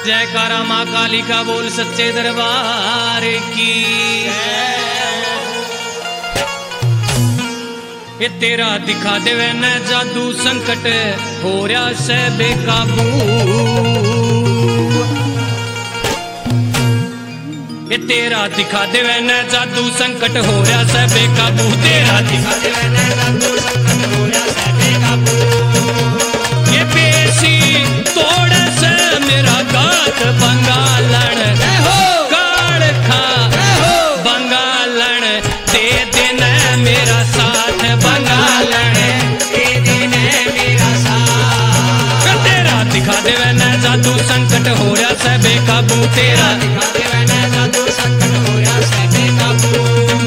जयकारा माँ काली का बोल सच्चे दरबार की। ये तेरा दिखा देवे न जादू संकट हो रहा से बेकाबू। ये तेरा दिखा देवे न जादू संकट हो रहा से बेकाबू। तेरा दिखा देवे न जादू संकट हो रहा से बेकाबू। ये पेशी तोड़ से मेरा गात बंगालन गाड़ खा बंगालन दे देना मेरा साथ बंगालन दे देना मेरा साथ। तेरा दिखा देवे न जादू संकट हो रहा से बेकाबू। तेरा दिखा देवे न जादू संकट हो रहा से बेकाबू।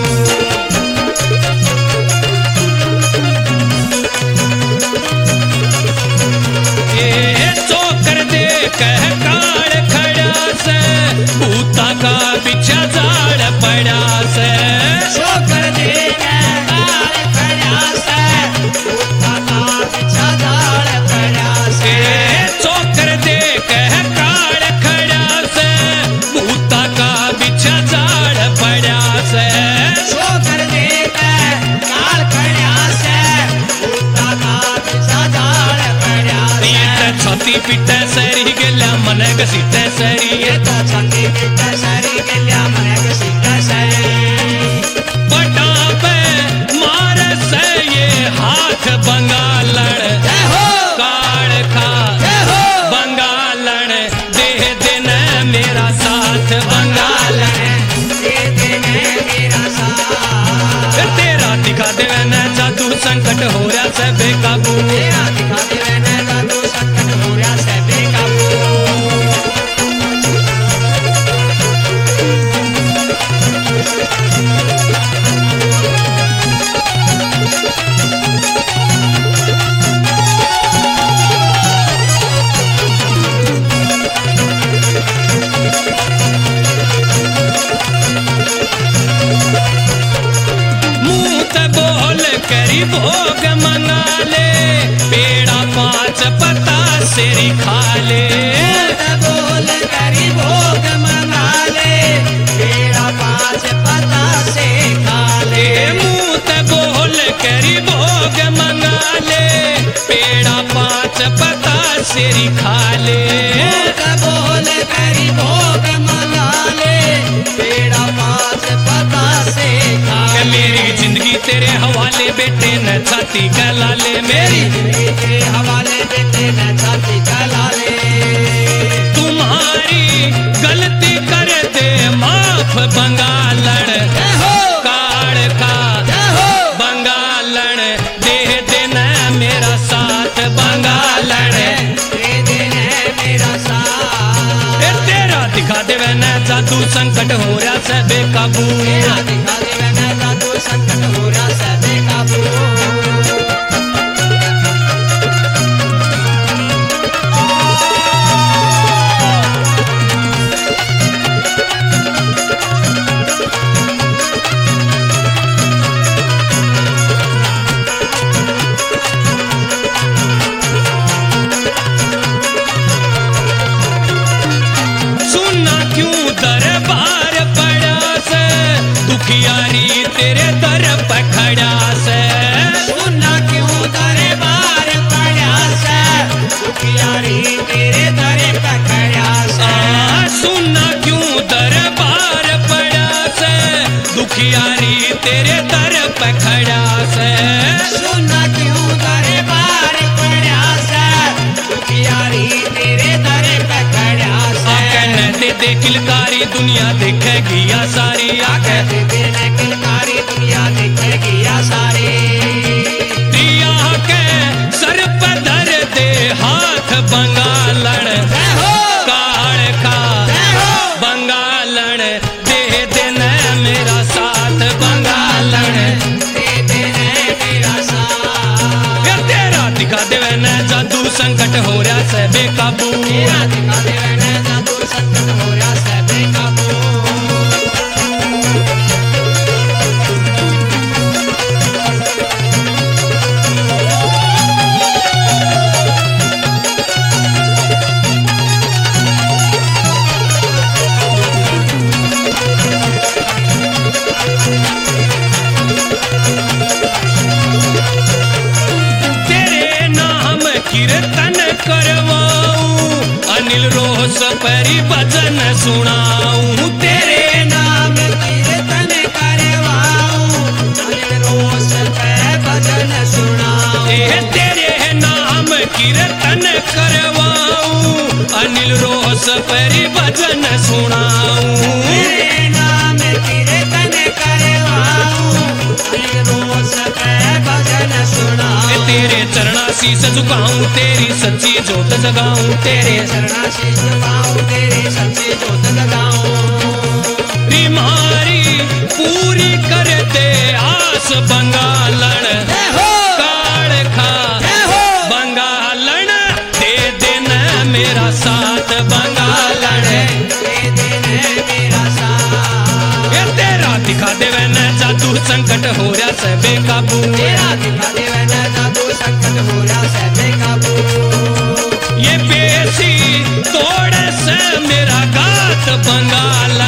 कह काल खड़ा से भूता का बिछा जाड़ पड़ा से। शोकर दे काल खड़ा से भूता का बिछा जाड़ पड़ा से। शोकर दे कह काल खड़ा से भूता का बिछा जाड़ पड़ा से। शोकर दे काल खड़ा से भूता का बिछा जाड़ पड़ा से। छाती पिटे सरी गेल्या मन घसीटे सरी। ये तो छाती पिटे सरी गेल्या मन घसीटे सरी। बटा पे मार से ये हाथ बंगालन काड़ खा बंगालन दे देना मेरा साथ बंगालन दे देना मेरा साथ। तेरा दिखा देवे न जादू संकट हो रहा से बेकाबू। तेरा दिखा देवे न जादू संकट हो रहा से बेकाबू। करी भोग मंगा ले पेड़ा 5 पता सेरी खा ले। बोल करी भोग मंगा ले पेड़ा 5 पता से खा ले। मुँह बोल करी भोग मंगा ले पेड़ा 5 पता सेरी खा ले। बोल करी भोग मंगा ले पेड़ा 5 पता से खा ले। मेरी जिंदगी तेरे हवाले बेटे न छाती गला ले। मेरी जिंदगी तेरे हवाले बेटे न छाती गला ले। तुम्हारी गलती कर दे माफ बंगालन काड़ का बंगालन दे देना मेरा साथ बंगालन दे देना मेरा साथ। तेरा दिखा देवे न जादू संकट हो रहा से बेकाबू। तेरा दिखा देवे न जादू संकट हो रहा से बेकाबू। सुनना क्यों दरबार पड़ा से दुखियारी तेरे दर पे खड़ा से। सुनना क्यों दरबार पड़ा से दुखियारी तेरे दर पे खड़ा से। सुनना क्यों दरबार पड़ा से दुखियारी तेरे दर पे खड़ा से। सुनना क्यों दरबार पड़ा से दुखियारी तेरे दर पे खड़ा से। दे दे किलकारी दुनिया देखेगी या सारी। आके दे दे किलकारी दुनिया देखेगी या सारी। दिया के सर पे धर दे हाथ बंगालन काड़ खा बंगालन दे देना मेरा साथ बंगालन दे देना मेरा साथ। तेरा दिखा देवे न जादू संकट हो रहा से बेकाबू। तेरा दिखा देवे न जादू संकट हो रहा से बेकाबू। परी भजन सुनाऊं तेरे नाम कीर्तन करवाऊं अनिल रोस पे भजन सुनाऊं तेरे नाम कीर्तन करवाऊं अनिल रोस परी भजन सुनाऊं तेरे नाम कीर्तन करवाऊं अनिल रोस पे भजन सुनाऊं तेरे चरणा शीस झुकाऊं तेरी सच्ची जोत जगाऊं तेरे चरणा शीस झुकाऊं तेरी सच्ची जोत जगाऊं बीमारी पूरी कर दे आस बंगालन काल खा बंगालन दे देना मेरा साथ बंगालन दे देना मेरा साथ ये तेरा दिखा देवे न जादू संकट हो रहा से बेकाबू तेरा दिखा देवे न जादू संकट हो रहा से बेकाबू ये बेसी तोड़ से मेरा गात बंगाल